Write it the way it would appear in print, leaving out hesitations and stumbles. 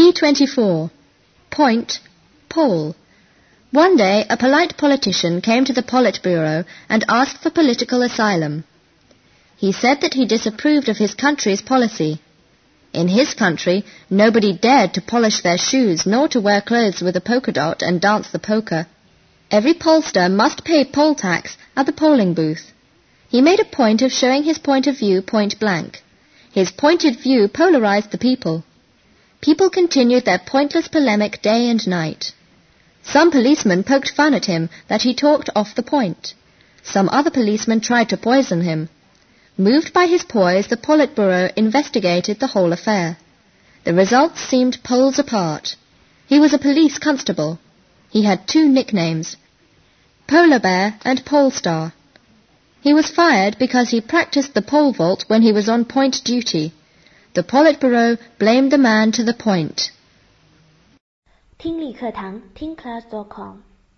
P24. Point, Pole. One day, a polite politician came to the Politburo and asked for political asylum. He said that he disapproved of his country's policy. In his country, nobody dared to polish their shoes nor to wear clothes with a polka dot and dance the polka. Every pollster must pay poll tax at the polling booth. He made a point of showing his point of view point blank. His pointed view polarized the people. People continued their pointless polemic day and night. Some policemen poked fun at him that he talked off the point. Some other policemen tried to poison him. Moved by his poise, the Politburo investigated the whole affair. The results seemed poles apart. He was a police constable. He had two nicknames, Polar Bear and Pole Star. He was fired because he practiced the pole vault when he was on point duty. The Politburo blamed the man to the point. 听力课堂听class.com